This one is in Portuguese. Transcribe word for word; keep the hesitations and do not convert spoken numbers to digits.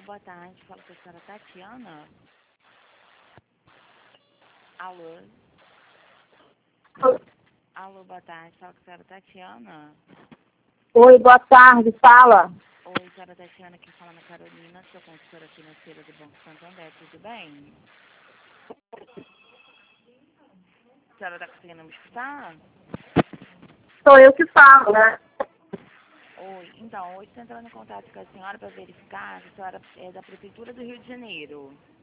boa tarde. Fala com a senhora Tatiana. Alô? Alô, boa tarde. Fala com a senhora Tatiana. Oi, boa tarde, fala. Oi, senhora Tatiana, aqui falando a Carolina, sou consultora financeira do Banco Santander, tudo bem? A senhora está conseguindo me escutar? Sou eu que falo, né? Oi, então, hoje estou entrando em contato com a senhora para verificar se a senhora é da Prefeitura do Rio de Janeiro.